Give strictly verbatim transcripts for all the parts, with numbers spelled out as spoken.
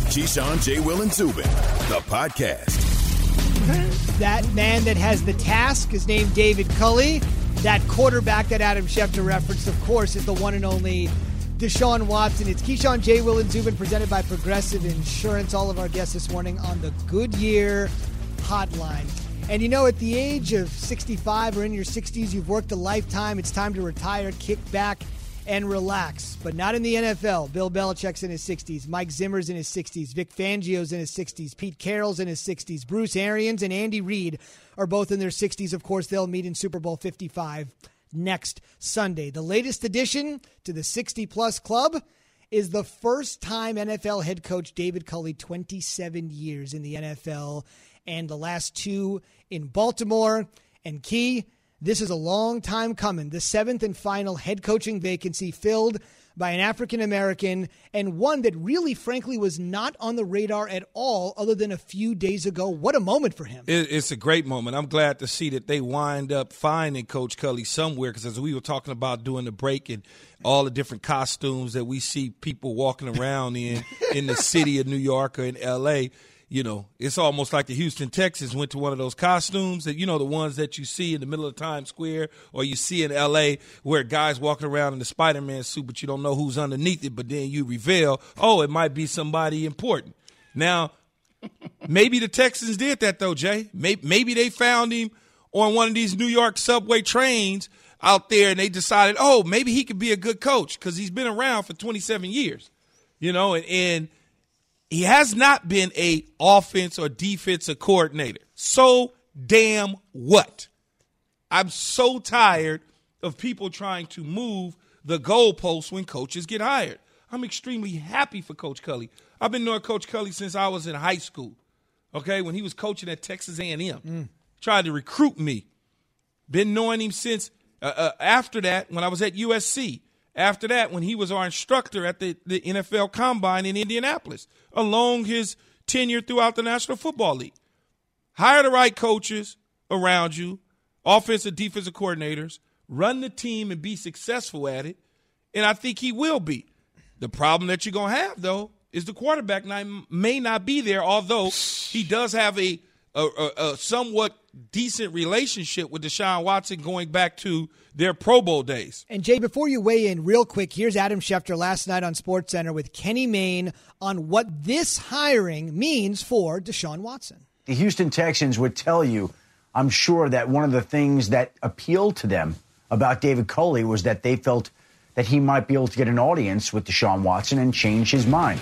Keyshawn, J. Will, and Zubin, the podcast. That man that has the task is named David Culley. That quarterback that Adam Schefter referenced, of course, is the one and only Deshaun Watson. It's Keyshawn, J. Will, and Zubin presented by Progressive Insurance. All of our guests this morning on the Goodyear Hotline. And you know, at the age of sixty-five or in your sixties, you've worked a lifetime. It's time to retire, kick back, and relax. But not in the N F L. Bill Belichick's in his sixties. Mike Zimmer's in his sixties. Vic Fangio's in his sixties. Pete Carroll's in his sixties. Bruce Arians and Andy Reid are both in their sixties. Of course, they'll meet in Super Bowl fifty-five next Sunday. The latest addition to the sixty-plus club is the first-time N F L head coach David Culley, twenty-seven years in the N F L, and the last two in Baltimore. And Key, this is a long time coming. The seventh and final head coaching vacancy filled by an African-American, and one that really, frankly, was not on the radar at all other than a few days ago. What a moment for him. It's a great moment. I'm glad to see that they wind up finding Coach Culley somewhere, because as we were talking about during the break and all the different costumes that we see people walking around in in the city of New York or in L A, you know, it's almost like the Houston Texans went to one of those costumes that, you know, the ones that you see in the middle of Times Square or you see in L A where guys walking around in the Spider-Man suit, but you don't know who's underneath it. But then you reveal, oh, it might be somebody important. Now, maybe the Texans did that, though, Jay. Maybe, maybe they found him on one of these New York subway trains out there and they decided, oh, maybe he could be a good coach because he's been around for twenty-seven years, you know, and, and – he has not been a offense or defensive coordinator. So damn what? I'm so tired of people trying to move the goalposts when coaches get hired. I'm extremely happy for Coach Culley. I've been knowing Coach Culley since I was in high school, okay, when he was coaching at Texas A and M. Mm. Tried to recruit me. Been knowing him since uh, uh, after that when I was at U S C. After that, when he was our instructor at the, the N F L Combine in Indianapolis, along his tenure throughout the National Football League. Hire the right coaches around you, offensive, defensive coordinators, run the team and be successful at it, and I think he will be. The problem that you're going to have, though, is the quarterback may not be there, although he does have a, a, a, a somewhat decent relationship with Deshaun Watson going back to their Pro Bowl days. And, Jay, before you weigh in real quick, here's Adam Schefter last night on SportsCenter with Kenny Mayne on what this hiring means for Deshaun Watson. The Houston Texans would tell you, I'm sure, that one of the things that appealed to them about David Culley was that they felt that he might be able to get an audience with Deshaun Watson and change his mind.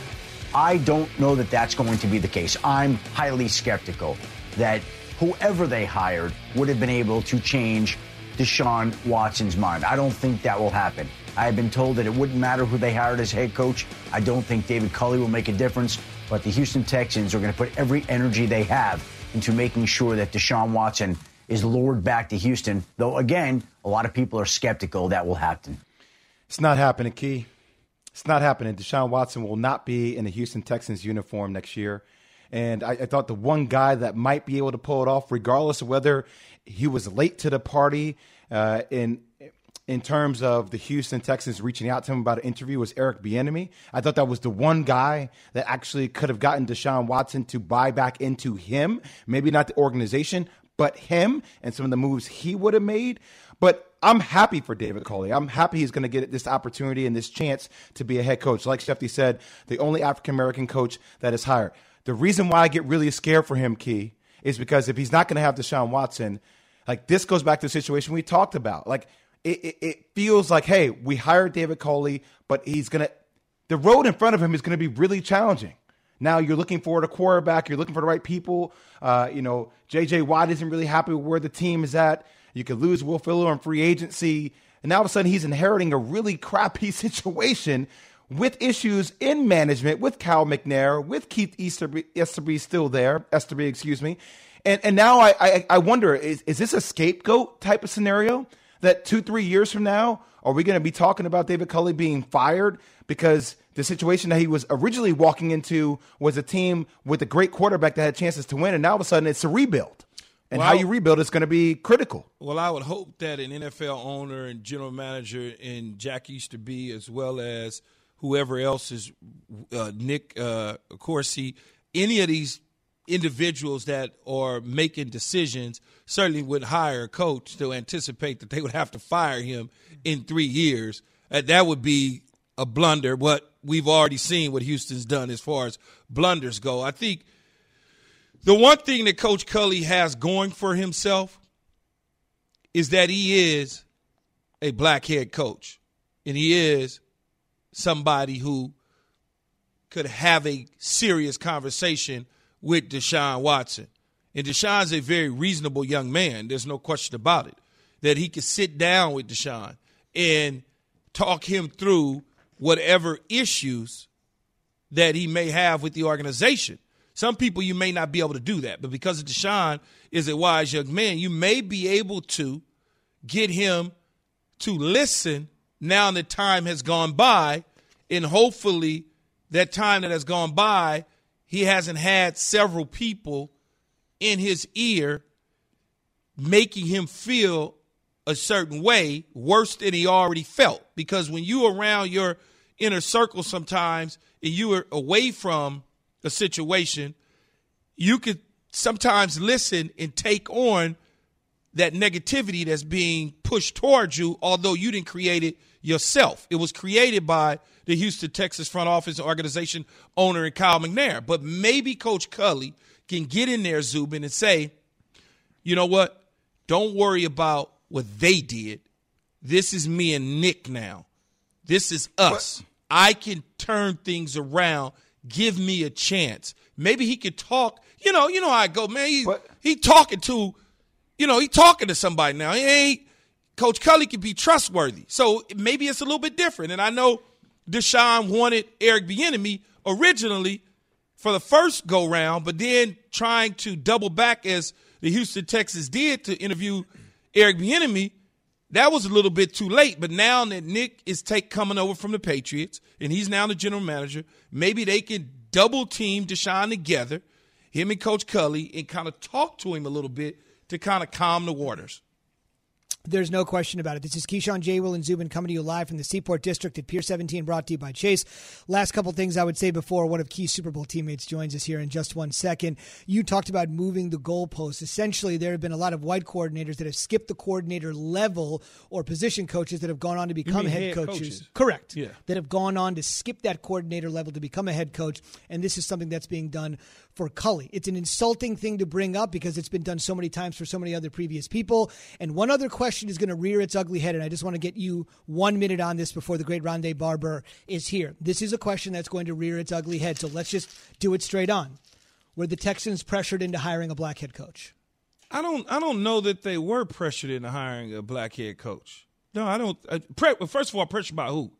I don't know that that's going to be the case. I'm highly skeptical that whoever they hired would have been able to change Deshaun Watson's mind. I don't think that will happen. I have been told that it wouldn't matter who they hired as head coach. I don't think David Culley will make a difference, but the Houston Texans are going to put every energy they have into making sure that Deshaun Watson is lured back to Houston, though, again, a lot of people are skeptical that will happen. It's not happening, Key. It's not happening. Deshaun Watson will not be in the Houston Texans uniform next year. And I, I thought the one guy that might be able to pull it off, regardless of whether he was late to the party uh, in in terms of the Houston Texans reaching out to him about an interview, was Eric Bieniemy. I thought that was the one guy that actually could have gotten Deshaun Watson to buy back into him. Maybe not the organization, but him and some of the moves he would have made. But I'm happy for David Culley. I'm happy he's going to get this opportunity and this chance to be a head coach. Like Shefty said, the only African-American coach that is hired. The reason why I get really scared for him, Key, is because if he's not going to have Deshaun Watson, like this goes back to the situation we talked about. Like it, it, it feels like, hey, we hired David Culley, but he's going to – the road in front of him is going to be really challenging. Now you're looking for a quarterback. You're looking for the right people. Uh, you know, J J. Watt isn't really happy with where the team is at. You could lose Will Fuller on free agency. And now all of a sudden he's inheriting a really crappy situation with issues in management, with Cal McNair, with Keith Easterby, Easterby still there, Easterby, excuse me. And and now I, I, I wonder, is, is this a scapegoat type of scenario that two, three years from now, are we going to be talking about David Culley being fired because the situation that he was originally walking into was a team with a great quarterback that had chances to win, and now all of a sudden it's a rebuild. And well, how you rebuild is going to be critical. Well, I would hope that an N F L owner and general manager in Jack Easterby, as well as whoever else is uh, Nick uh, Corsi, any of these individuals that are making decisions certainly would hire a coach to anticipate that they would have to fire him in three years. Uh, that would be a blunder. But we've already seen what Houston's done as far as blunders go. I think the one thing that Coach Culley has going for himself is that he is a black head coach, and he is somebody who could have a serious conversation with Deshaun Watson. And Deshaun's a very reasonable young man. There's no question about it. That he could sit down with Deshaun and talk him through whatever issues that he may have with the organization. Some people you may not be able to do that, but because Deshaun is a wise young man, you may be able to get him to listen now that time has gone by, and hopefully that time that has gone by, he hasn't had several people in his ear making him feel a certain way worse than he already felt. Because when you around your inner circle sometimes and you are away from a situation, you could sometimes listen and take on that negativity that's being pushed towards you, although you didn't create it yourself. It was created by the Houston Texas front office organization owner and Kyle McNair. But maybe Coach Culley can get in there, Zubin, and say, you know what? Don't worry about what they did. This is me and Nick now. This is us. What? I can turn things around. Give me a chance. Maybe he could talk. You know, you know how I go, man. He, he talking to, you know, he talking to somebody now. He ain't. Coach Culley can be trustworthy. So maybe it's a little bit different. And I know Deshaun wanted Eric Bieniemy originally for the first go-round, but then trying to double back as the Houston Texans did to interview Eric Bieniemy, that was a little bit too late. But now that Nick is take coming over from the Patriots, and he's now the general manager, maybe they can double-team Deshaun together, him and Coach Culley, and kind of talk to him a little bit to kind of calm the waters. There's no question about it. This is Keyshawn, J. Will, and Zubin coming to you live from the Seaport District at Pier seventeen, brought to you by Chase. Last couple things I would say before one of Key's Super Bowl teammates joins us here in just one second. You talked about moving the goalposts. Essentially, there have been a lot of white coordinators that have skipped the coordinator level or position coaches that have gone on to become head, head coaches. coaches. Correct. Yeah. That have gone on to skip that coordinator level to become a head coach, and this is something that's being done for Culley. It's an insulting thing to bring up because it's been done so many times for so many other previous people. And one other question is going to rear its ugly head, and I just want to get you one minute on this before the great Rondé Barber is here. This is a question that's going to rear its ugly head, so let's just do it straight on. Were the Texans pressured into hiring a black head coach? I don't I don't know that they were pressured into hiring a black head coach. No, I don't. Uh, pre- first of all, pressured by who?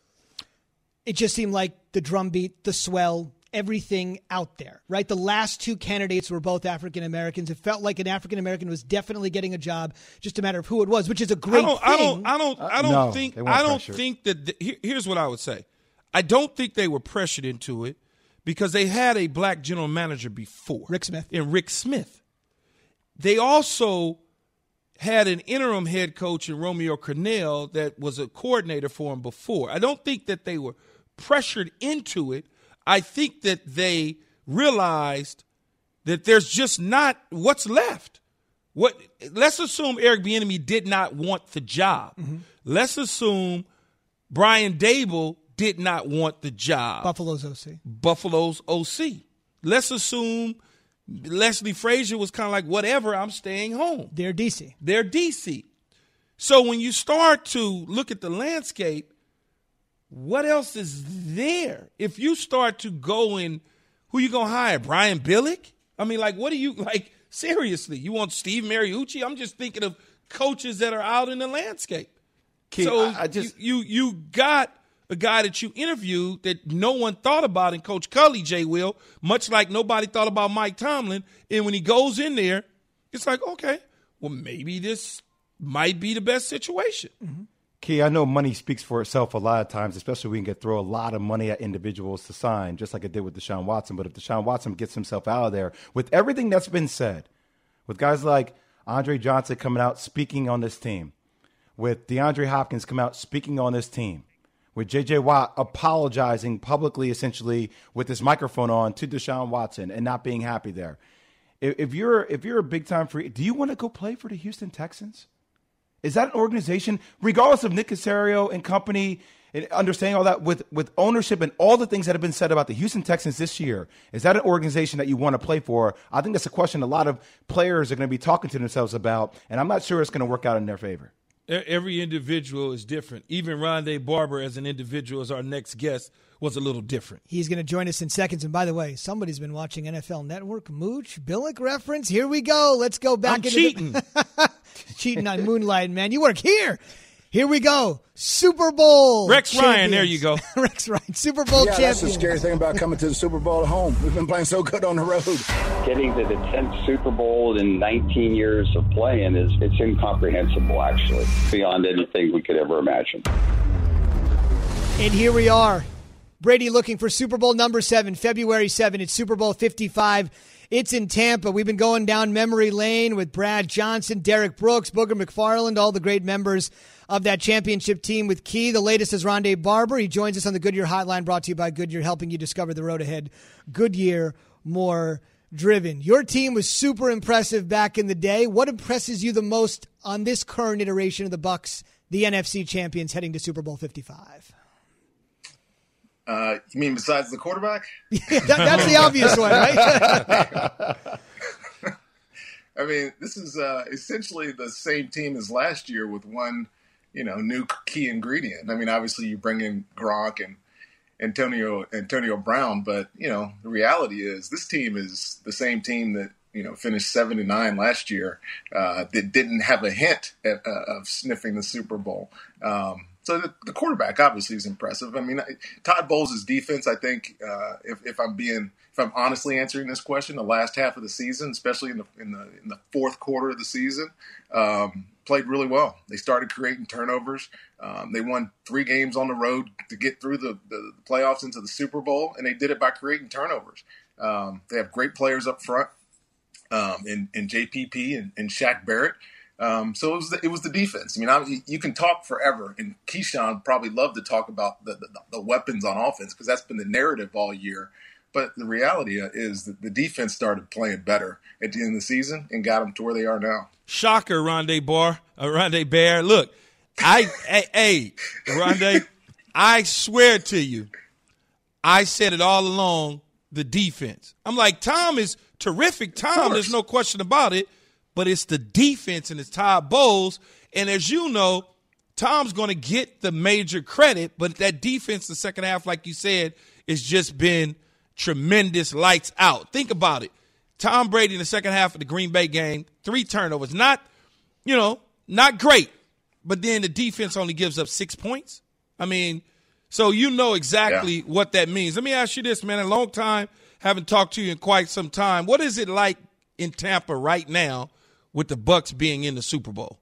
It just seemed like the drumbeat, the swell, everything out there, right? The last two candidates were both African-Americans. It felt like an African-American was definitely getting a job, just a matter of who it was, which is a great I don't, thing. I don't, I don't, I don't uh, no, think, I don't pressured. think that, the, here, here's what I would say. I don't think they were pressured into it because they had a black general manager before. Rick Smith. And Rick Smith. They also had an interim head coach in Romeo Crennel that was a coordinator for him before. I don't think that they were pressured into it. I think that they realized that there's just not what's left. What? Let's assume Eric Bieniemy did not want the job. Mm-hmm. Let's assume Brian Daboll did not want the job. Buffalo's O C. Buffalo's O C. Let's assume Leslie Frazier was kind of like, whatever, I'm staying home. They're D C. They're D C. So when you start to look at the landscape, what else is there? If you start to go in, who you going to hire? Brian Billick? I mean, like, what do you, like, seriously, you want Steve Mariucci? I'm just thinking of coaches that are out in the landscape. Keith, so I, I just, you, you you got a guy that you interviewed that no one thought about in Coach Culley, J. Will, much like nobody thought about Mike Tomlin. And when he goes in there, it's like, okay, well, maybe this might be the best situation. Mm-hmm. Key, I know money speaks for itself a lot of times, especially when we can throw a lot of money at individuals to sign, just like it did with Deshaun Watson. But if Deshaun Watson gets himself out of there, with everything that's been said, with guys like Andre Johnson coming out speaking on this team, with DeAndre Hopkins coming out speaking on this team, with J J. Watt apologizing publicly, essentially with his microphone on, to Deshaun Watson and not being happy there. If, if you're if you're a big time free, do you want to go play for the Houston Texans? Is that an organization, regardless of Nick Caserio and company, and understanding all that with, with ownership and all the things that have been said about the Houston Texans this year, is that an organization that you want to play for? I think that's a question a lot of players are going to be talking to themselves about, and I'm not sure it's going to work out in their favor. Every individual is different. Even Rondé Barber as an individual, as our next guest, was a little different. He's going to join us in seconds. And by the way, somebody's been watching N F L Network. Mooch, Billick reference. Here we go. Let's go back. I'm into cheating. The- cheating on Moonlight, man. You work here. Here we go. Super Bowl Rex champions. Ryan, there you go. Rex Ryan, Super Bowl yeah, champions. That's the scary thing about coming to the Super Bowl at home. We've been playing so good on the road. Getting to the tenth Super Bowl in nineteen years of playing is it's incomprehensible, actually, beyond anything we could ever imagine. And here we are. Brady looking for Super Bowl number seven, February seventh. It's Super Bowl fifty-five. It's in Tampa. We've been going down memory lane with Brad Johnson, Derek Brooks, Booger McFarland, all the great members of that championship team with Key. The latest is Rondé Barber. He joins us on the Goodyear Hotline, brought to you by Goodyear, helping you discover the road ahead. Goodyear, more driven. Your team was super impressive back in the day. What impresses you the most on this current iteration of the Bucs, the N F C champions, heading to Super Bowl fifty-five? Uh, you mean besides the quarterback? Yeah, that, that's the obvious one, right? I mean, this is uh, essentially the same team as last year with one, you know, new key ingredient. I mean, obviously you bring in Gronk and Antonio Antonio Brown, but you know, the reality is this team is the same team that you know finished seven and nine last year uh, that didn't have a hint at, uh, of sniffing the Super Bowl. Um, So the, the quarterback obviously is impressive. I mean, Todd Bowles' defense, I think, uh, if, if I'm being, if I'm honestly answering this question, the last half of the season, especially in the in the in the fourth quarter of the season, um, played really well. They started creating turnovers. Um, they won three games on the road to get through the, the, the playoffs into the Super Bowl, and they did it by creating turnovers. Um, they have great players up front um, in, in J P P and, and Shaq Barrett. Um, so it was, the, it was the defense. I mean, I, you can talk forever, and Keyshawn probably loved to talk about the, the, the weapons on offense because that's been the narrative all year. But the reality is that the defense started playing better at the end of the season and got them to where they are now. Shocker, Rondé Bar, uh, Rondé Bear. Look, I, hey, hey, Rondé, I swear to you, I said it all along, the defense. I'm like, Tom is terrific. Tom, there's no question about it. But it's the defense and it's Todd Bowles. And as you know, Tom's going to get the major credit, but that defense the second half, like you said, has just been tremendous, lights out. Think about it. Tom Brady in the second half of the Green Bay game, three turnovers. Not, you know, not great. But then the defense only gives up six points. I mean, so you know exactly yeah. what that means. Let me ask you this, man. A long time, haven't talked to you in quite some time. What is it like in Tampa right now with the Bucs being in the Super Bowl?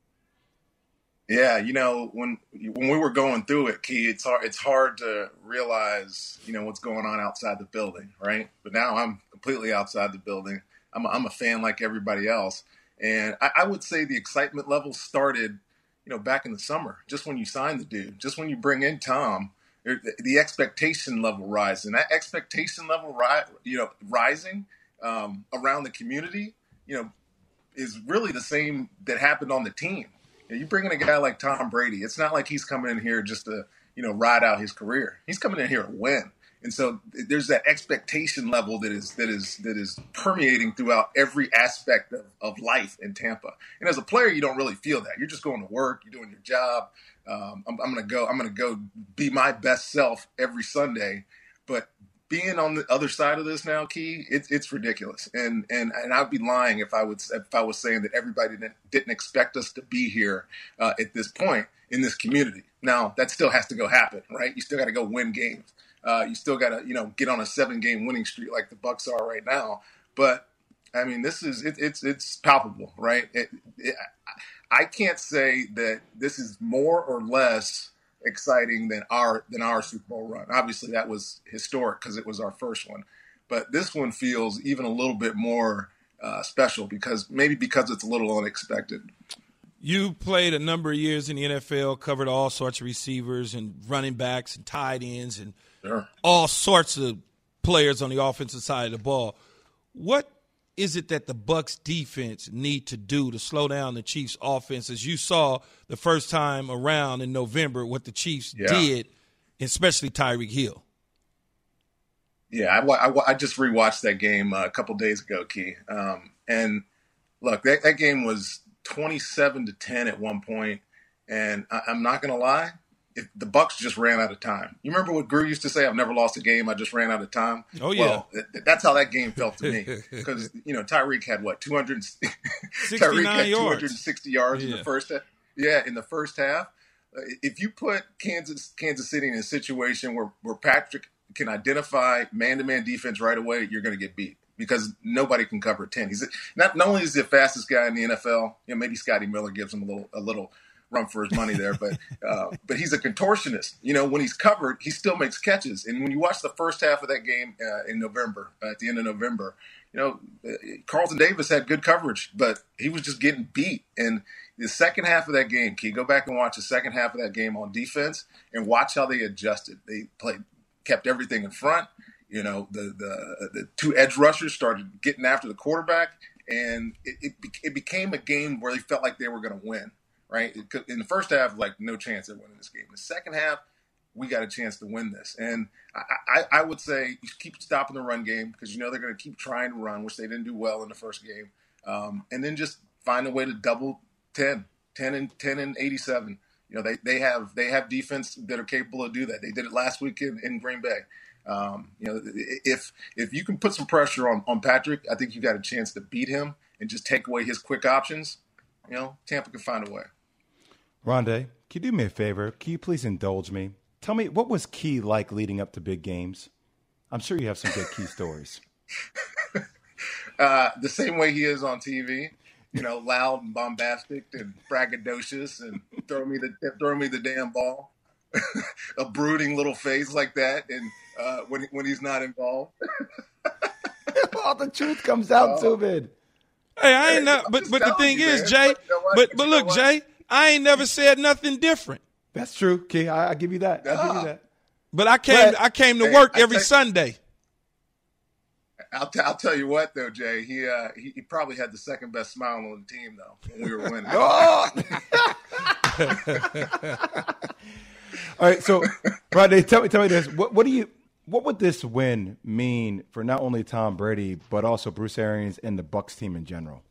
Yeah, you know, when when we were going through it, Key, it's hard it's hard to realize, you know, what's going on outside the building, right? But now I'm completely outside the building. I'm a, I'm a fan like everybody else. And I, I would say the excitement level started, you know, back in the summer, just when you sign the dude, just when you bring in Tom, the expectation level rises. And that expectation level, ri- you know, rising um, around the community, you know, is really the same that happened on the team. You know, you bring in a guy like Tom Brady, it's not like he's coming in here just to, you know, ride out his career. He's coming in here to win. And so there's that expectation level that is that is that is permeating throughout every aspect of, of life in Tampa. And as a player, you don't really feel that. You're just going to work, you're doing your job. Um, I'm, I'm gonna go. I'm gonna go be my best self every Sunday. But being on the other side of this now, Key, it's it's ridiculous, and and and I'd be lying if I would if I was saying that everybody didn't, didn't expect us to be here uh, at this point in this community. Now that still has to go happen, right? You still got to go win games. Uh, you still got to you know get on a seven game winning streak like the Bucs are right now. But I mean, this is it, it's it's palpable, right? It, it, I can't say that this is more or less exciting than our than our Super Bowl run. Obviously, that was historic because it was our first one. But this one feels even a little bit more uh, special because maybe because it's a little unexpected. You played a number of years in the N F L, covered all sorts of receivers and running backs and tight ends and Sure. all sorts of players on the offensive side of the ball. What is it that the Bucs defense need to do to slow down the Chiefs offense, as you saw the first time around in November what the Chiefs Yeah. did, especially Tyreek Hill? Yeah, I, wa- I, wa- I just rewatched that game uh, a couple days ago, Key. Um, and look, that, that game was twenty-seven to ten at one point, and I, I'm not going to lie, if the Bucs just ran out of time. You remember what Gru used to say? I've never lost a game. I just ran out of time. Oh, yeah. Well, th- that's how that game felt to me. Because, you know, Tyreek had what, two hundred Tyreek had yards. two hundred sixty yards Yeah. in the first half. Yeah, in the first half. Uh, if you put Kansas Kansas City in a situation where, where Patrick can identify man-to-man defense right away, you're going to get beat because nobody can cover ten. He's not, not only is he the fastest guy in the N F L, you know, maybe Scotty Miller gives him a little a little run for his money there, but uh, but he's a contortionist. You know, when he's covered, he still makes catches. And when you watch the first half of that game uh, in November, uh, at the end of November, you know, uh, Carlton Davis had good coverage, but he was just getting beat. And the second half of that game, Key, go back and watch the second half of that game on defense and watch how they adjusted. They played, kept everything in front. You know, the the, the two edge rushers started getting after the quarterback, and it, it, it became a game where they felt like they were going to win. Right? In the first half, like, no chance of winning this game. In the second half, we got a chance to win this. And I, I, I would say you keep stopping the run game because you know they're going to keep trying to run, which they didn't do well in the first game. Um, and then just find a way to double ten, ten and ten and eighty-seven. You know, they, they have they have defense that are capable of do that. They did it last week in, in Green Bay. Um, you know, if if you can put some pressure on, on Patrick, I think you got a chance to beat him and just take away his quick options. You know, Tampa can find a way. Rondé, can you do me a favor? Can you please indulge me? Tell me, what was Key like leading up to big games? I'm sure you have some good Key stories. Uh, the same way he is on T V, you know, loud and bombastic and braggadocious and throw me the throw me the damn ball, a brooding little face like that, and uh, when when he's not involved, All the truth comes out, Oh. Zubin. Hey, I ain't Hey, not, I'm but just but the telling thing you, is, man. Jay, But you know what? but But but you know look, what? Jay, I ain't never said nothing different. That's true, Key. I, I give you that. I give you that. But I came But- I came to Hey, work I every think- Sunday. I'll, t- I'll tell you what though, Jay, he, uh, he he probably had the second best smile on the team though when we were winning. Oh! All right, so Rondé, tell me, tell me this. What, what do you? What would this win mean for not only Tom Brady but also Bruce Arians and the Bucs team in general?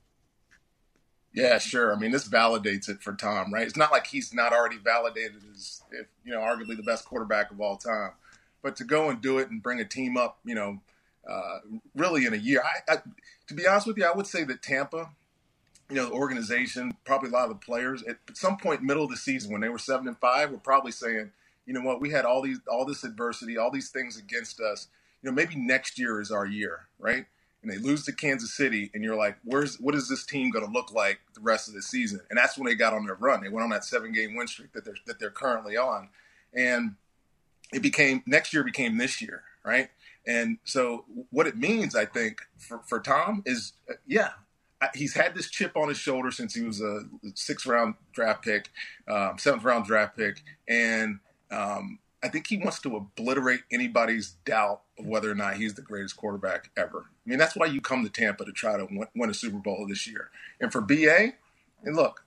Yeah, sure. I mean, this validates it for Tom, right? It's not like he's not already validated as, if, you know, arguably the best quarterback of all time. But to go and do it and bring a team up, you know, uh, really in a year. I, I, to be honest with you, I would say that Tampa, you know, the organization, probably a lot of the players, at some point middle of the season when they were seven and five, were probably saying, you know what, we had all these, all this adversity, all these things against us. You know, maybe next year is our year, right? And they lose to Kansas City, and you're like, "Where's what is this team going to look like the rest of the season?" And that's when they got on their run. They went on that seven-game win streak that they're that they're currently on, and it became next year became this year, right? And so what it means, I think, for for Tom is, uh, yeah, he's had this chip on his shoulder since he was a sixth-round draft pick, um, seventh-round draft pick, and um, I think he wants to obliterate anybody's doubt of whether or not he's the greatest quarterback ever. I mean, that's why you come to Tampa to try to win, win a Super Bowl this year. And for B A, and look,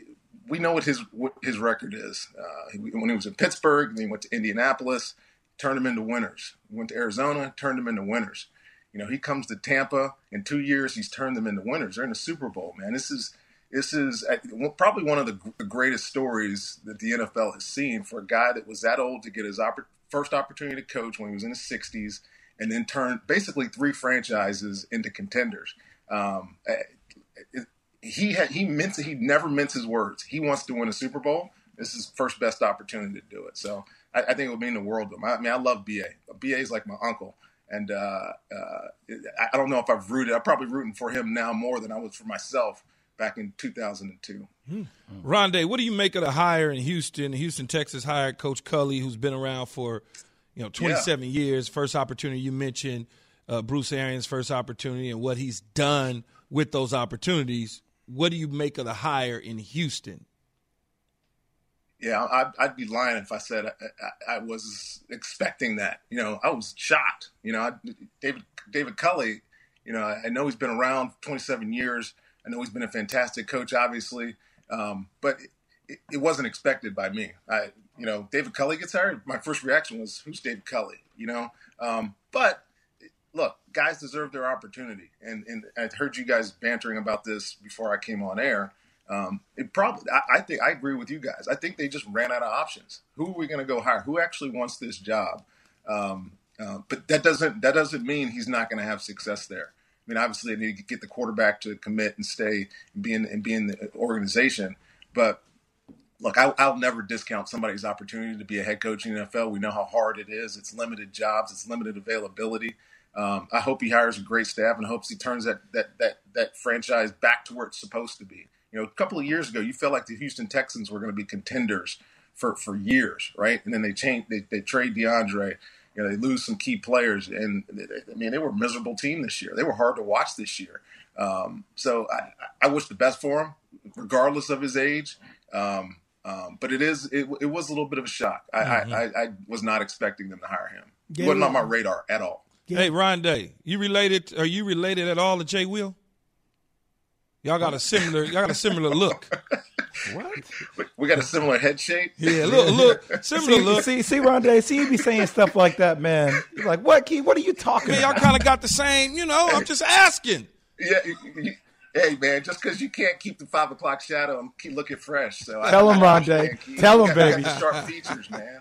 we know what his what his record is. Uh, when he was in Pittsburgh, then he went to Indianapolis, turned them into winners. He went to Arizona, turned them into winners. You know, he comes to Tampa, in two years, he's turned them into winners. They're in the Super Bowl, man. This is this is probably one of the greatest stories that the N F L has seen for a guy that was that old to get his oppor- first opportunity to coach when he was in his sixties, and then turned basically three franchises into contenders. Um, it, he had, he mince, he never minces words. He wants to win a Super Bowl. This is first best opportunity to do it. So I, I think it would mean the world to him. I mean, I love B A. B A is like my uncle. And uh, uh, I don't know if I've rooted. I'm probably rooting for him now more than I was for myself back in two thousand two. Hmm. Rondé, what do you make of the hire in Houston? Houston, Texas hired Coach Culley, who's been around for, you know, twenty-seven yeah. years. First opportunity you mentioned, uh, Bruce Arians' first opportunity and what he's done with those opportunities. what do you make of the hire in Houston? Yeah, I'd, I'd be lying if I said I, I, I was expecting that. You know, I was shocked. You know, I, David David Culley, you know, I know he's been around twenty-seven years. I know he's been a fantastic coach, obviously, um, but it, it wasn't expected by me. I, you know, David Culley gets hired. My first reaction was, "Who's David Culley?" You know, um, but look, guys deserve their opportunity, and and I heard you guys bantering about this before I came on air. Um, it probably, I, I think, I agree with you guys. I think they just ran out of options. Who are we going to go hire? Who actually wants this job? Um, uh, but that doesn't, that doesn't mean he's not going to have success there. I mean, obviously, they need to get the quarterback to commit and stay and be in, and be in the organization. But look, I, I'll never discount somebody's opportunity to be a head coach in the N F L. We know how hard it is. It's limited jobs. It's limited availability. Um, I hope he hires a great staff and hopes he turns that, that, that, that franchise back to where it's supposed to be. You know, a couple of years ago, you felt like the Houston Texans were going to be contenders for, for years, right? And then they change, they, they trade DeAndre. You know, they lose some key players, and I mean, they were a miserable team this year. They were hard to watch this year. Um, so I, I wish the best for him, regardless of his age. Um, um, but it is, it, it was a little bit of a shock. I, mm-hmm. I, I, I was not expecting them to hire him. It wasn't on my radar at all. Yeah. Hey, Rondé, you related? Are you related at all to Jay Will? Y'all got a similar. Y'all got a similar look. What? We got a similar head shape. Yeah, look, look, similar see, look. See, see, Rondé, see, you be saying stuff like that, man. You're like, what, Key? What are you talking Man, about? y'all kind of got the same. You know, I'm just asking. Yeah. You, you, hey, man, just because you can't keep the five o'clock shadow and keep looking fresh. So tell I, him, I, Rondé. Tell him, baby. Sharp features, man.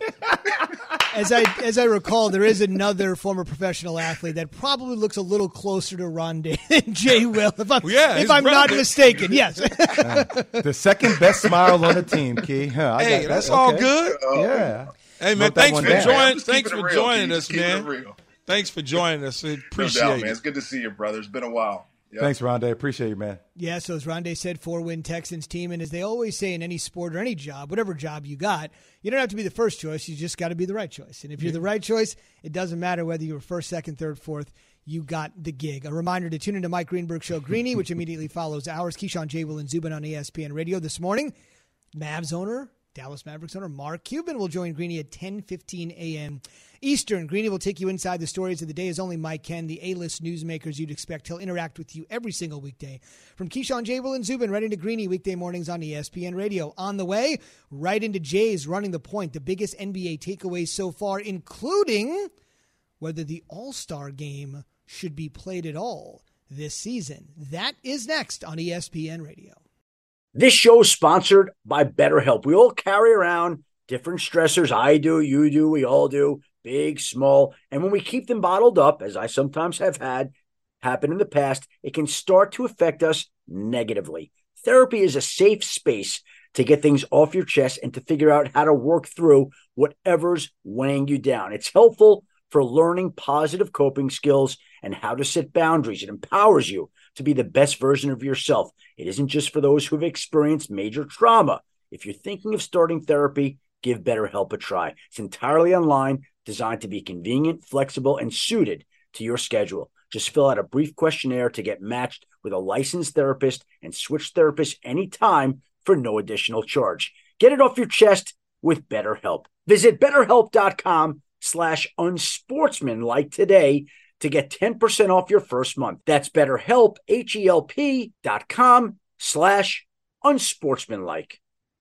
As I as I recall, there is another former professional athlete that probably looks a little closer to Rondé than Jay Will, if I'm, yeah, if I'm not mistaken. Yes. uh, the second best smile on the team, Key. Huh, hey, that. that's okay. all good. Uh, Yeah. Hey, man, thanks for, join, thanks for real, joining Keith. us, Keep man. Thanks for joining us. We appreciate no doubt, it. man. It's good to see you, brother. It's been a while. Yep. Thanks, Rondé. Appreciate you, man. Yeah, so as Rondé said, four-win Texans team. And as they always say in any sport or any job, whatever job you got, you don't have to be the first choice. You just got to be the right choice. And if you're the right choice, it doesn't matter whether you were first, second, third, fourth. You got the gig. A reminder to tune into Mike Greenberg's show, Greeny, which immediately follows ours. Keyshawn, J. Will, and Zubin on E S P N Radio this morning. Mavs owner, Dallas Mavericks owner Mark Cuban will join Greeny at ten fifteen a.m. Eastern. Greeny will take you inside the stories of the day as only Mike can, the A-list newsmakers you'd expect. He'll interact with you every single weekday. From Keyshawn, J. Will, and Zubin, right into Greeny weekday mornings on E S P N Radio. On the way, right into Jay's Running the Point, the biggest N B A takeaways so far, including whether the All-Star game should be played at all this season. That is next on E S P N Radio. This show is sponsored by BetterHelp. We all carry around different stressors. I do, you do, we all do, big, small. And when we keep them bottled up, as I sometimes have had happen in the past, it can start to affect us negatively. Therapy is a safe space to get things off your chest and to figure out how to work through whatever's weighing you down. It's helpful for learning positive coping skills and how to set boundaries. It empowers you to be the best version of yourself. It isn't just for those who've experienced major trauma. If you're thinking of starting therapy, give BetterHelp a try. It's entirely online, designed to be convenient, flexible, and suited to your schedule. Just fill out a brief questionnaire to get matched with a licensed therapist and switch therapists anytime for no additional charge. Get it off your chest with BetterHelp. Visit BetterHelp.com slash unsportsmanlike today to get ten percent off your first month. That's BetterHelp, H-E-L-P dot com slash unsportsmanlike.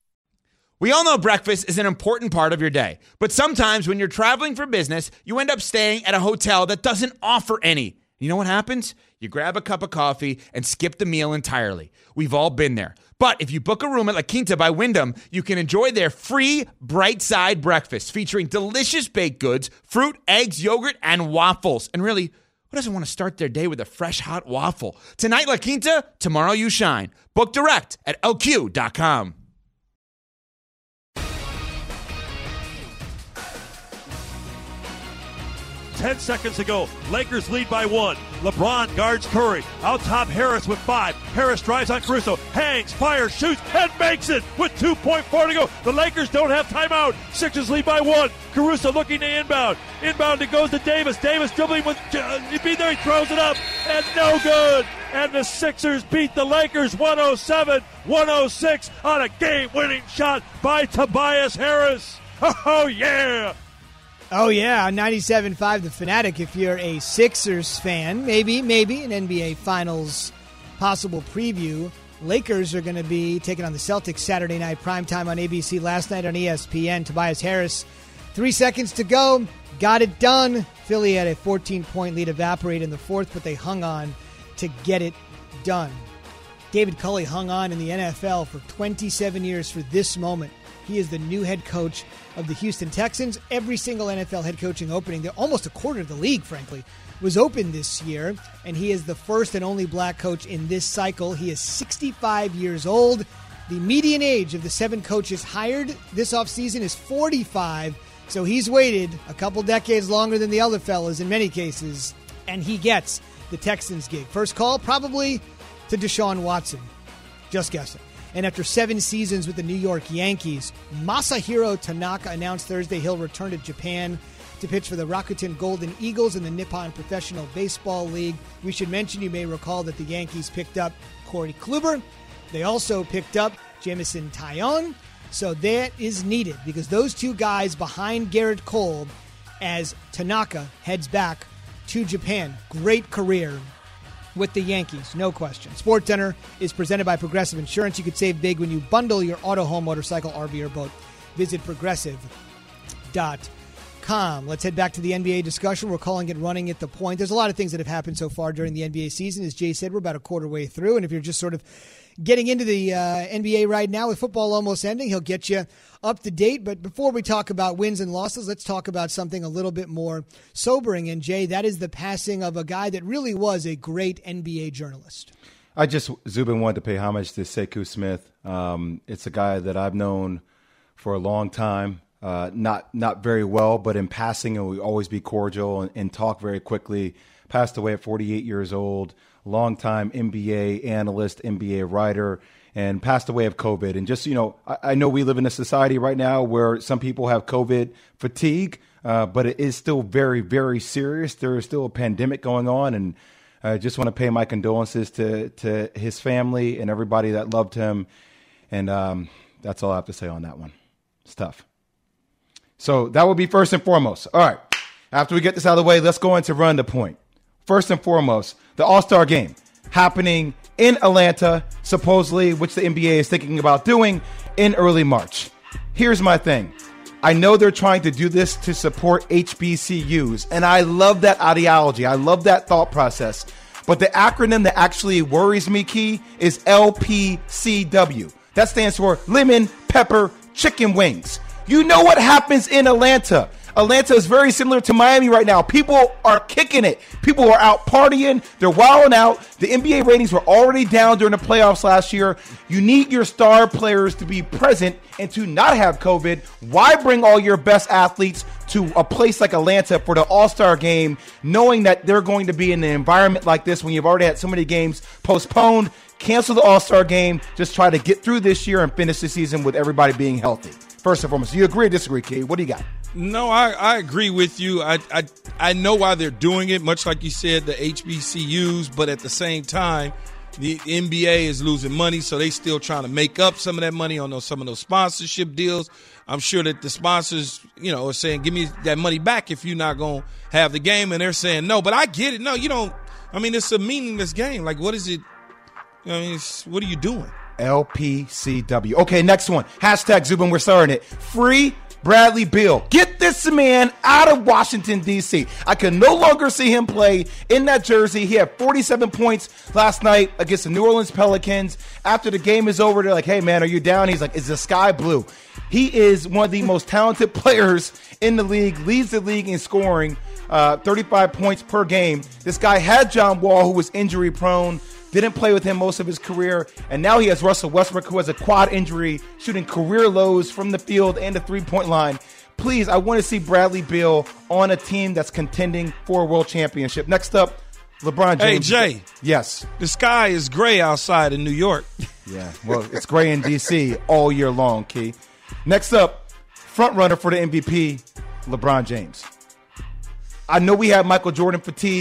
We all know breakfast is an important part of your day, but sometimes when you're traveling for business, you end up staying at a hotel that doesn't offer any. You know what happens? You grab a cup of coffee and skip the meal entirely. We've all been there. But if you book a room at La Quinta by Wyndham, you can enjoy their free Bright Side breakfast featuring delicious baked goods, fruit, eggs, yogurt, and waffles. And really, who doesn't want to start their day with a fresh, hot waffle? Tonight, La Quinta, tomorrow you shine. Book direct at L Q dot com. Ten seconds to go. Lakers lead by one. LeBron guards Curry. Out top Harris with five. Harris drives on Caruso. Hangs, fires, shoots, and makes it with two point four to go. The Lakers don't have timeout. Sixers lead by one. Caruso looking to inbound. Inbound it goes to Davis. Davis dribbling with uh, be there. He throws it up. And no good. and the Sixers beat the Lakers one oh seven one oh six on a game-winning shot by Tobias Harris. Oh, yeah. Oh, yeah, on ninety-seven point five The Fanatic. If you're a Sixers fan, maybe, maybe an N B A Finals possible preview. Lakers are going to be taking on the Celtics Saturday night primetime on A B C, last night on E S P N. Tobias Harris, three seconds to go, got it done. Philly had a fourteen-point lead evaporate in the fourth, but they hung on to get it done. David Culley hung on in the N F L for twenty-seven years for this moment. He is the new head coach of the Houston Texans. Every single N F L head coaching opening, almost a quarter of the league, frankly, was open this year, and he is the first and only black coach in this cycle. He is sixty-five years old. The median age of the seven coaches hired this offseason is forty-five, so he's waited a couple decades longer than the other fellas in many cases, and he gets the Texans gig. First call, probably to Deshaun Watson. Just guessing. And after seven seasons with the New York Yankees, Masahiro Tanaka announced Thursday he'll return to Japan to pitch for the Rakuten Golden Eagles in the Nippon Professional Baseball League. We should mention, you may recall, that the Yankees picked up Corey Kluber. They also picked up Jamison Taillon. So that is needed because those two guys behind Garrett Cole as Tanaka heads back to Japan. Great career with the Yankees, no question. SportsCenter is presented by Progressive Insurance. You could save big when you bundle your auto, home, motorcycle, R V, or boat. Visit progressive dot com. Let's head back to the N B A discussion. We're calling it Running at the Point. There's a lot of things that have happened so far during the N B A season. As Jay said, we're about a quarter way through, and if you're just sort of getting into the uh, N B A right now with football almost ending, he'll get you up to date. But before we talk about wins and losses, let's talk about something a little bit more sobering. And Jay, that is the passing of a guy that really was a great N B A journalist. I just, Zubin, wanted to pay homage to Sekou Smith. Um, it's a guy that I've known for a long time. Uh, not not very well, but in passing, and we always be cordial and, and talk very quickly. Passed away at forty-eight years old, longtime N B A analyst, N B A writer, and passed away of COVID. And just, you know, I, I know we live in a society right now where some people have COVID fatigue, uh, but it is still very, very serious. There is still a pandemic going on, and I just want to pay my condolences to, to his family and everybody that loved him. And um, that's all I have to say on that one. It's tough. So that will be first and foremost. All right. After we get this out of the way, let's go into Run the Point. First and foremost, the All-Star Game happening in Atlanta, supposedly, which the N B A is thinking about doing in early March. Here's my thing. I know they're trying to do this to support H B C Us, and I love that ideology. I love that thought process. But the acronym that actually worries me, Key, is L P C W. That stands for Lemon Pepper Chicken Wings. You know what happens in Atlanta. Atlanta is very similar to Miami right now. People are kicking it. People are out partying. They're wilding out. The N B A ratings were already down during the playoffs last year. You need your star players to be present and to not have COVID. Why bring all your best athletes to a place like Atlanta for the All-Star Game, knowing that they're going to be in an environment like this when you've already had so many games postponed? Cancel the All-Star Game. Just try to get through this year and finish the season with everybody being healthy. First and foremost, do you agree or disagree, Key? What do you got? No, I, I agree with you. I, I I know why they're doing it, much like you said, the H B C Us, but at the same time, the N B A is losing money, so they still trying to make up some of that money on those, some of those sponsorship deals. I'm sure that the sponsors, you know, are saying, give me that money back if you're not going to have the game, and they're saying no. But I get it. No, you don't. I mean, it's a meaningless game. Like, what is it? I mean, it's, what are you doing? L P C W. Okay, next one. Hashtag Zubin, we're starting it. Free Bradley Beal. Get this man out of Washington, D C. I can no longer see him play in that jersey. He had forty-seven points last night against the New Orleans Pelicans. After the game is over, they're like, hey, man, are you down? He's like, is the sky blue? He is one of the most talented players in the league, leads the league in scoring, uh, thirty-five points per game. This guy had John Wall, who was injury prone. Didn't play with him most of his career, and now he has Russell Westbrook, who has a quad injury, shooting career lows from the field and the three-point line. Please, I want to see Bradley Beal on a team that's contending for a world championship. Next up, LeBron James. Hey, Jay. Yes. The sky is gray outside in New York. Yeah, well, it's gray in D C all year long, Key. Next up, front runner for the M V P, LeBron James. I know we have Michael Jordan fatigue,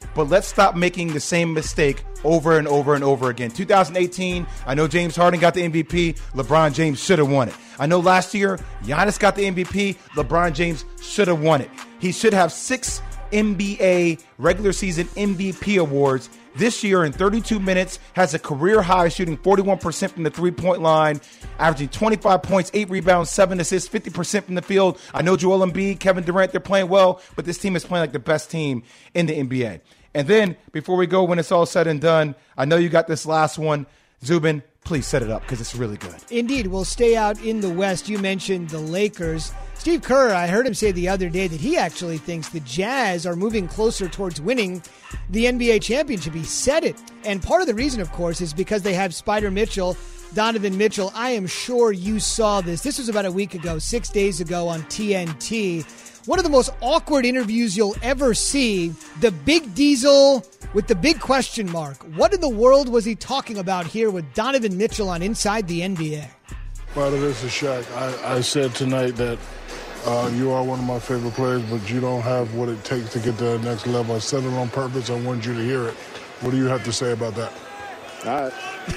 but let's stop making the same mistake over and over and over again. two thousand eighteen, I know James Harden got the M V P. LeBron James should have won it. I know last year, Giannis got the M V P. LeBron James should have won it. He should have six N B A regular season M V P awards. This year in thirty-two minutes, has a career high shooting forty-one percent from the three-point line, averaging twenty-five points, eight rebounds, seven assists, fifty percent from the field. I know Joel Embiid, Kevin Durant, they're playing well, but this team is playing like the best team in the N B A. And then, before we go, when it's all said and done, I know you got this last one. Zubin, please set it up because it's really good. Indeed. We'll stay out in the West. You mentioned the Lakers. Steve Kerr, I heard him say the other day that he actually thinks the Jazz are moving closer towards winning the N B A championship. He said it. And part of the reason, of course, is because they have Spider Mitchell, Donovan Mitchell. I am sure you saw this. This was about a week ago, six days ago on T N T. One of the most awkward interviews you'll ever see. The Big Diesel with the big question mark. What in the world was he talking about here with Donovan Mitchell on Inside the N B A? Father, this is Shaq. I, I said tonight that uh, you are one of my favorite players, but you don't have what it takes to get to the next level. I said it on purpose. I wanted you to hear it. What do you have to say about that? All right.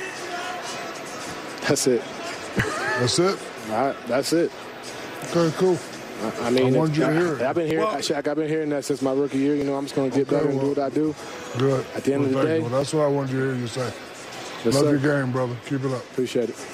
That's it. That's it? All right. That's it. Okay, cool. I mean, I wanted you to hear it. I've been hearing, well, Shaq, I've been hearing that since my rookie year. You know, I'm just going to get okay, better and well, do what I do. Good. At the end well, of the day. Well, that's what I wanted you to hear you say. Yes, Love sir. your game, brother. Keep it up. Appreciate it.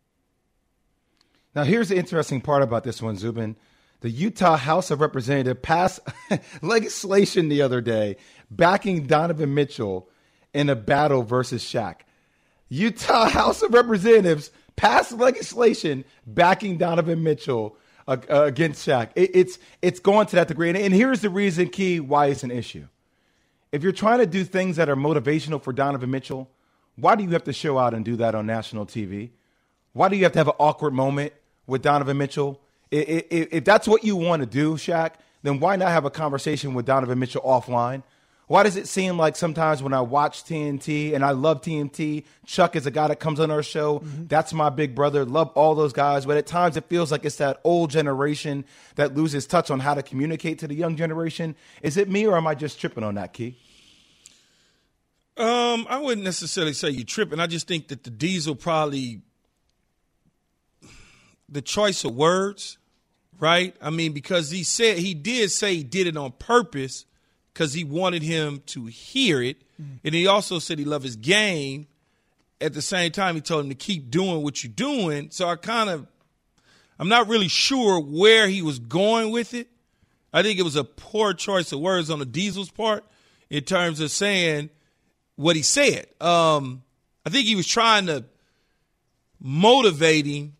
Now, here's the interesting part about this one, Zubin. The Utah House of Representatives passed legislation the other day backing Donovan Mitchell in a battle versus Shaq. Utah House of Representatives passed legislation backing Donovan Mitchell uh, uh, against Shaq. It, it's it's going to that degree. And, and here's the reason, Key, why it's an issue. If you're trying to do things that are motivational for Donovan Mitchell, why do you have to show out and do that on national T V? Why do you have to have an awkward moment with Donovan Mitchell? If, if, if that's what you want to do, Shaq, then why not have a conversation with Donovan Mitchell offline? Why does it seem like sometimes when I watch T N T, and I love T N T, Chuck is a guy that comes on our show, mm-hmm. That's my big brother, love all those guys, but at times it feels like it's that old generation that loses touch on how to communicate to the young generation. Is it me or am I just tripping on that, Key? Um, I wouldn't necessarily say you're tripping. I just think that the Diesel probably the choice of words, right? I mean, because he said he did say he did it on purpose because he wanted him to hear it. Mm-hmm. And he also said he loved his game. At the same time, he told him to keep doing what you're doing. So I kind of, I'm not really sure where he was going with it. I think it was a poor choice of words on the Diesel's part in terms of saying what he said. Um, I think he was trying to motivate him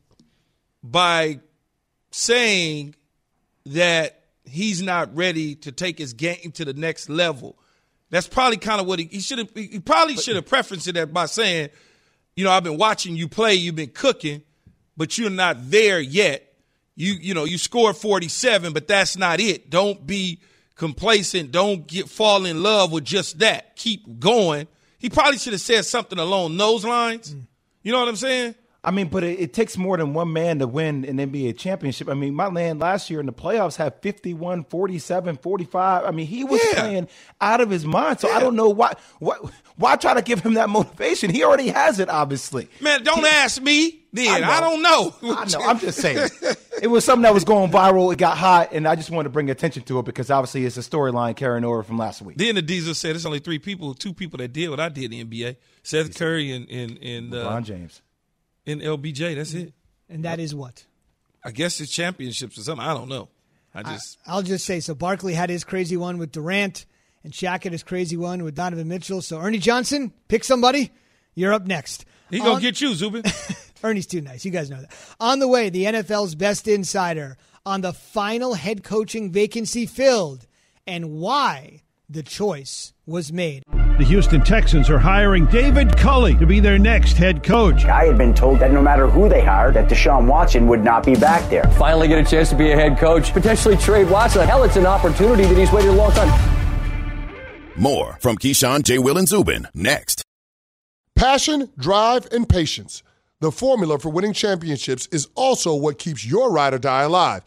by saying that he's not ready to take his game to the next level. That's probably kind of what he, he should have. He probably should have prefaced it by saying, you know, I've been watching you play. You've been cooking, but you're not there yet. You, you know, you scored forty-seven, but that's not it. Don't be complacent. Don't get fall in love with just that. Keep going. He probably should have said something along those lines. Mm. You know what I'm saying? I mean, but it, it takes more than one man to win an N B A championship. I mean, my man last year in the playoffs had fifty-one, forty-seven, forty-five. I mean, he was yeah. playing out of his mind. So yeah. I don't know why, why why try to give him that motivation? He already has it, obviously. Man, don't he, ask me then. I, I don't know. I know. I'm just saying. It was something that was going viral. It got hot, and I just wanted to bring attention to it because obviously it's a storyline carrying over from last week. Then the Diesel said there's only three people, two people that did what I did in the N B A. Seth Curry and, and, and uh, LeBron James. And L B J, that's it. And that is what? I guess it's championships or something. I don't know. I just I, I'll just say, so Barkley had his crazy one with Durant, and Shaq had his crazy one with Donovan Mitchell. So Ernie Johnson, pick somebody. You're up next. He gonna get you, Zubin. Ernie's too nice. You guys know that. On the way, the N F L's best insider on the final head coaching vacancy filled and why the choice was made. The Houston Texans are hiring David Culley to be their next head coach. I had been told that no matter who they hired, that Deshaun Watson would not be back there. Finally get a chance to be a head coach, potentially trade Watson. Hell, it's an opportunity that he's waited a long time. More from Keyshawn, J. Will, and Zubin next. Passion, drive, and patience. The formula for winning championships is also what keeps your ride or die alive.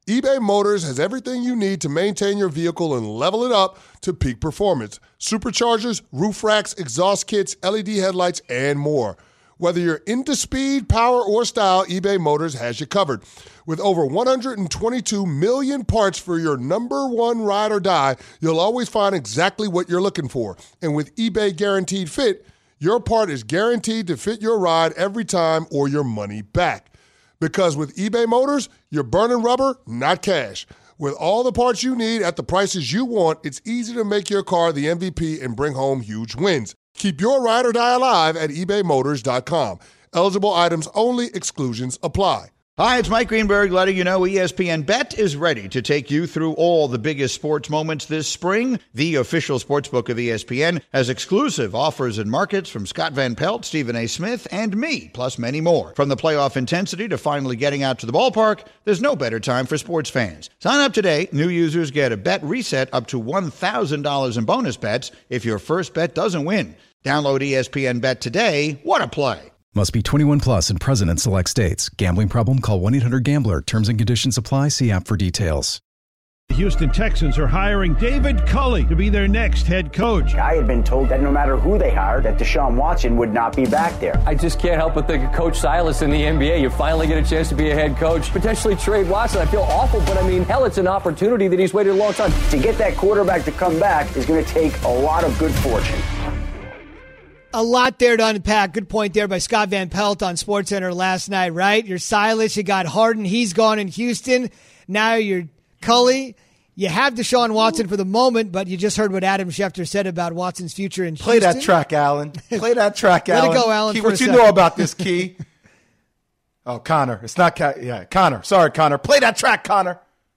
eBay Motors has everything you need to maintain your vehicle and level it up to peak performance. Superchargers, roof racks, exhaust kits, L E D headlights, and more. Whether you're into speed, power, or style, eBay Motors has you covered. With over one hundred twenty-two million parts for your number one ride or die, you'll always find exactly what you're looking for. And with eBay Guaranteed Fit, your part is guaranteed to fit your ride every time or your money back. Because with eBay Motors, you're burning rubber, not cash. With all the parts you need at the prices you want, it's easy to make your car the M V P and bring home huge wins. Keep your ride or die alive at ebay motors dot com. Eligible items only. Exclusions apply. Hi, it's Mike Greenberg letting you know E S P N Bet is ready to take you through all the biggest sports moments this spring. The official sportsbook of E S P N has exclusive offers and markets from Scott Van Pelt, Stephen A. Smith, and me, plus many more. From the playoff intensity to finally getting out to the ballpark, there's no better time for sports fans. Sign up today. New users get a bet reset up to one thousand dollars in bonus bets if your first bet doesn't win. Download E S P N Bet today. What a play. Must be twenty-one plus and present in select states. Gambling problem? Call one eight hundred gambler. Terms and conditions apply. See app for details. The Houston Texans are hiring David Culley to be their next head coach. I had been told that no matter who they hired, that Deshaun Watson would not be back there. I just can't help but think of Coach Silas in the N B A. You finally get a chance to be a head coach, potentially trade Watson. I feel awful, but I mean, hell, it's an opportunity that he's waited a long time. To get that quarterback to come back is going to take a lot of good fortune. A lot there to unpack. Good point there by Scott Van Pelt on SportsCenter last night, right? You're Silas, you got Harden, he's gone in Houston. Now you're Culley. You have Deshaun Watson for the moment, but you just heard what Adam Schefter said about Watson's future in Play Houston. Play that track, Alan. Play that track, Let Alan. it go, Alan. Key, for what a you second. know about this, Key? Oh, Connor. It's not Ca- yeah, Connor. Sorry, Connor. Play that track, Connor.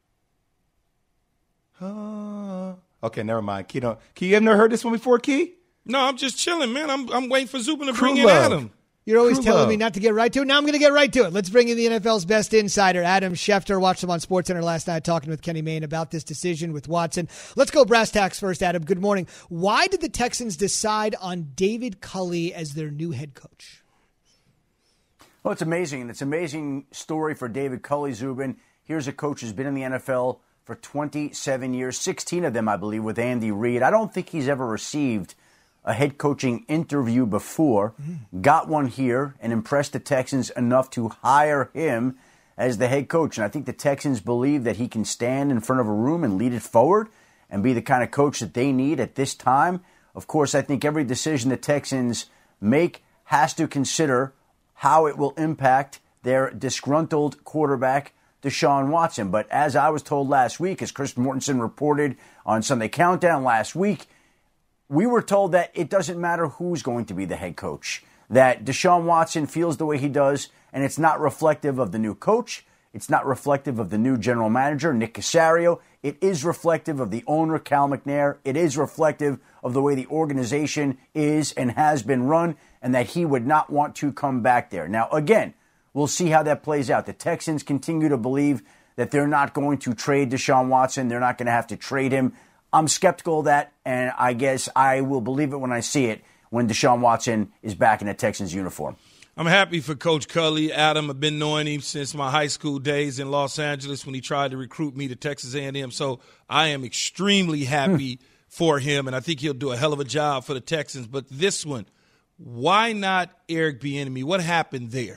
Uh, okay, never mind. Key, don't, Key, you have never heard this one before, Key? No, I'm just chilling, man. I'm I'm waiting for Zubin to Crew bring in love. Adam. You're always Crew telling love. me not to get right to it. Now I'm going to get right to it. Let's bring in the N F L's best insider, Adam Schefter. Watched him on SportsCenter last night talking with Kenny Mayne about this decision with Watson. Let's go brass tacks first, Adam. Good morning. Why did the Texans decide on David Culley as their new head coach? Well, it's amazing. It's an amazing story for David Culley, Zubin. Here's a coach who's been in the N F L for twenty-seven years, sixteen of them, I believe, with Andy Reid. I don't think he's ever received a head coaching interview before, mm. got one here, and impressed the Texans enough to hire him as the head coach. And I think the Texans believe that he can stand in front of a room and lead it forward and be the kind of coach that they need at this time. Of course, I think every decision the Texans make has to consider how it will impact their disgruntled quarterback, Deshaun Watson. But as I was told last week, as Chris Mortensen reported on Sunday Countdown last week, we were told that it doesn't matter who's going to be the head coach, that Deshaun Watson feels the way he does, and it's not reflective of the new coach. It's not reflective of the new general manager, Nick Caserio. It is reflective of the owner, Cal McNair. It is reflective of the way the organization is and has been run, and that he would not want to come back there. Now, again, we'll see how that plays out. The Texans continue to believe that they're not going to trade Deshaun Watson. They're not going to have to trade him. I'm skeptical of that, and I guess I will believe it when I see it when Deshaun Watson is back in a Texans uniform. I'm happy for Coach Culley. Adam, I've been knowing him since my high school days in Los Angeles when he tried to recruit me to Texas A and M. So I am extremely happy for him, and I think he'll do a hell of a job for the Texans. But this one, why not Eric Bieniemy? What happened there?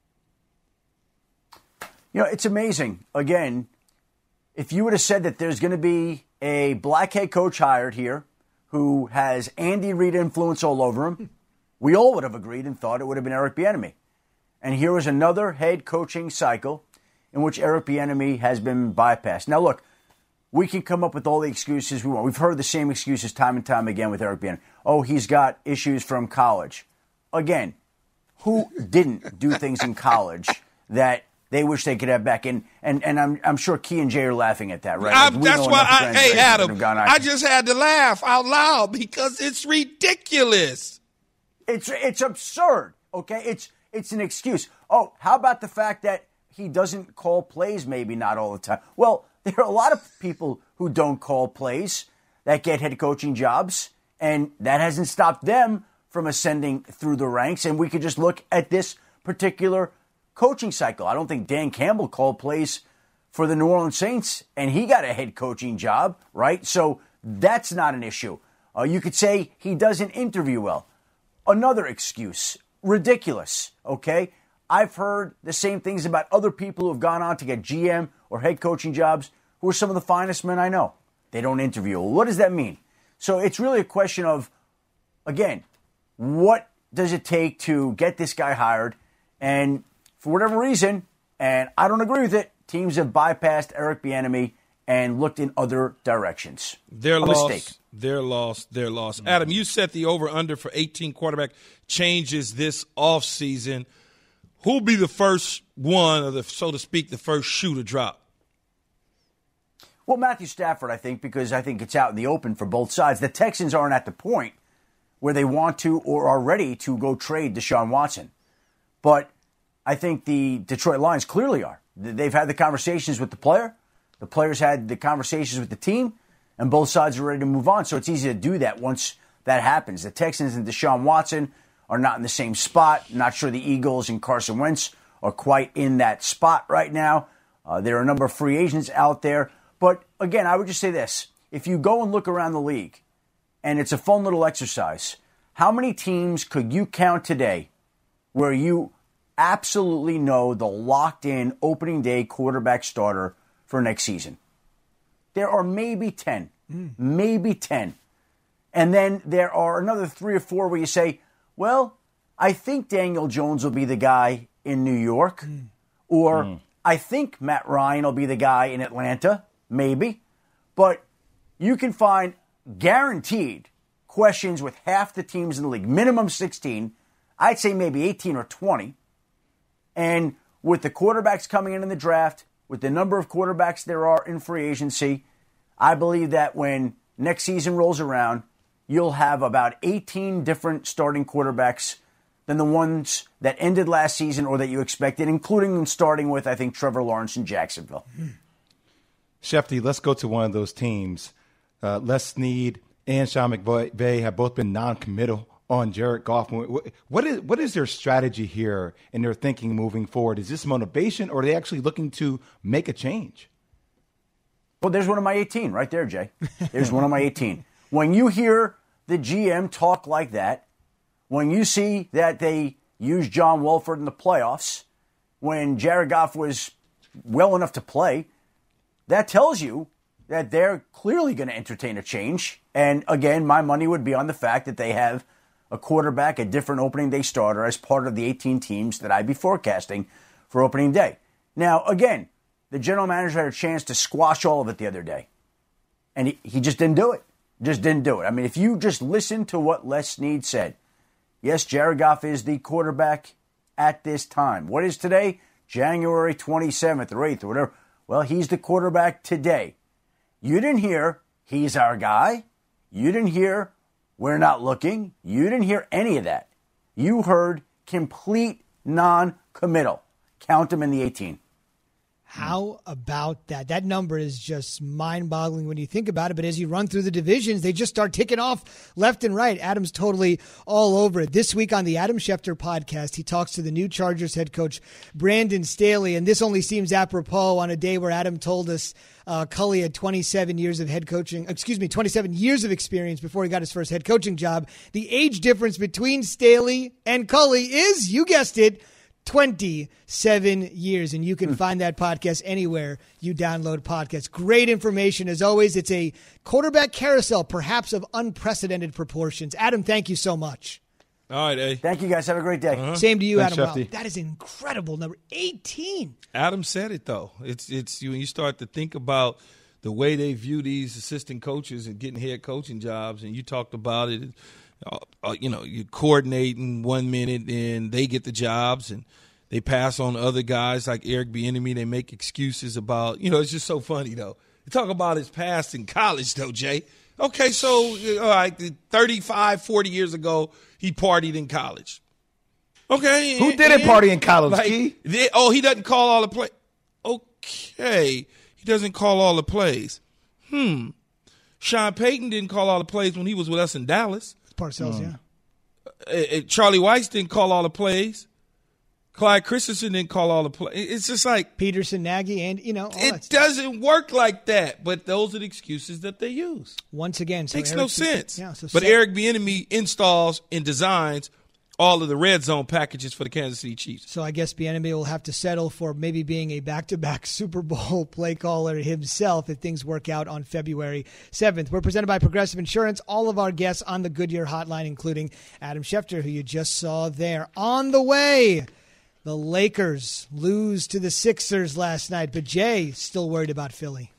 You know, it's amazing. Again, if you would have said that there's going to be a black head coach hired here who has Andy Reid influence all over him, we all would have agreed and thought it would have been Eric Bieniemy. And here was another head coaching cycle in which Eric Bieniemy has been bypassed. Now, look, we can come up with all the excuses we want. We've heard the same excuses time and time again with Eric Bieniemy. Oh, he's got issues from college. Again, who didn't do things in college that they wish they could have back? And and, and I'm I'm sure Key and Jay are laughing at that, right? I, Like, that's why, I, hey, Adam, gone, I, I just had to laugh out loud because it's ridiculous. It's it's absurd, okay? It's it's an excuse. Oh, how about the fact that he doesn't call plays maybe not all the time? Well, there are a lot of people who don't call plays that get head coaching jobs, and that hasn't stopped them from ascending through the ranks. And we could just look at this particular coaching cycle. I don't think Dan Campbell called plays for the New Orleans Saints, and he got a head coaching job, right? So that's not an issue. Uh, you could say he doesn't interview well. Another excuse. Ridiculous, okay? I've heard the same things about other people who have gone on to get G M or head coaching jobs who are some of the finest men I know. They don't interview. What does that mean? So it's really a question of, again, what does it take to get this guy hired? And for whatever reason, and I don't agree with it, teams have bypassed Eric Bieniemy and looked in other directions. They're a lost. Mistake. They're lost. They're lost. Adam, you set the over-under for eighteen quarterback changes this offseason. Who'll be the first one, or the, so to speak, the first shoe to drop? Well, Matthew Stafford, I think, because I think it's out in the open for both sides. The Texans aren't at the point where they want to or are ready to go trade Deshaun Watson. But I think the Detroit Lions clearly are. They've had the conversations with the player. The players had the conversations with the team, and both sides are ready to move on. So it's easy to do that once that happens. The Texans and Deshaun Watson are not in the same spot. Not sure the Eagles and Carson Wentz are quite in that spot right now. Uh, there are a number of free agents out there. But again, I would just say this. If you go and look around the league, and it's a fun little exercise, how many teams could you count today where you absolutely know the locked-in opening day quarterback starter for next season? There are maybe ten. Mm. Maybe ten. And then there are another three or four where you say, well, I think Daniel Jones will be the guy in New York. Mm. Or mm. I think Matt Ryan will be the guy in Atlanta. Maybe. But you can find guaranteed questions with half the teams in the league. Minimum sixteen. I'd say maybe eighteen or twenty. And with the quarterbacks coming in in the draft, with the number of quarterbacks there are in free agency, I believe that when next season rolls around, you'll have about eighteen different starting quarterbacks than the ones that ended last season or that you expected, including starting with, I think, Trevor Lawrence in Jacksonville. Shefty, let's go to one of those teams. Uh, Les Snead and Sean McVay have both been non-committal on Jared Goff. What is what is their strategy here and their thinking moving forward? Is this motivation, or are they actually looking to make a change? Well, there's one of my eighteen right there, Jay. There's one of my eighteen. When you hear the G M talk like that, when you see that they used John Wolford in the playoffs, when Jared Goff was well enough to play, that tells you that they're clearly going to entertain a change. And again, my money would be on the fact that they have a quarterback, a different opening day starter as part of the eighteen teams that I'd be forecasting for opening day. Now, again, the general manager had a chance to squash all of it the other day. And he, he just didn't do it. Just didn't do it. I mean, if you just listen to what Les Snead said, yes, Jared Goff is the quarterback at this time. What is today? January twenty-seventh or eighth or whatever. Well, he's the quarterback today. You didn't hear, he's our guy. You didn't hear, we're not looking. You didn't hear any of that. You heard complete non-committal. Count them in the eighteen. How about that? That number is just mind-boggling when you think about it. But as you run through the divisions, they just start ticking off left and right. Adam's totally all over it. This week on the Adam Schefter podcast, he talks to the new Chargers head coach, Brandon Staley. And this only seems apropos on a day where Adam told us uh, Culley had twenty-seven years of head coaching, excuse me, twenty-seven years of experience before he got his first head coaching job. The age difference between Staley and Culley is, you guessed it, twenty-seven years, and you can find that podcast anywhere you download podcasts. Great information as always. It's a quarterback carousel, perhaps of unprecedented proportions. Adam, thank you so much. All right, A. Thank you, guys. Have a great day. Uh-huh. Same to you, Thanks, Adam. Wow, Shefty. that is an incredible number. eighteen. Adam said it, though. It's it's you when you start to think about the way they view these assistant coaches and getting head coaching jobs, and you talked about it. Uh, you know, you coordinating one minute, and they get the jobs, and they pass on to other guys like Eric Bieniemy. They make excuses about, you know, it's just so funny, though. You talk about his past in college, though, Jay. Okay, so, all right, thirty-five, forty years ago, he partied in college. Okay. Who and, didn't and, party in college, like, Key? They, oh, he doesn't call all the plays. Okay. He doesn't call all the plays. Hmm. Sean Payton didn't call all the plays when he was with us in Dallas. Parcells, Hmm. yeah. Uh, uh, Charlie Weiss didn't call all the plays. Clyde Christensen didn't call all the play. It's just like Peterson, Nagy, and, you know, all it that stuff. doesn't work like that. But those are the excuses that they use. Once again, so makes Eric, no sense. Yeah, so but set, Eric Bieniemy installs and designs all of the red zone packages for the Kansas City Chiefs. So I guess Bieniemy will have to settle for maybe being a back-to-back Super Bowl play caller himself if things work out on February seventh. We're presented by Progressive Insurance. All of our guests on the Goodyear Hotline, including Adam Schefter, who you just saw there. On the way, the Lakers lose to the Sixers last night, but Jay still worried about Philly.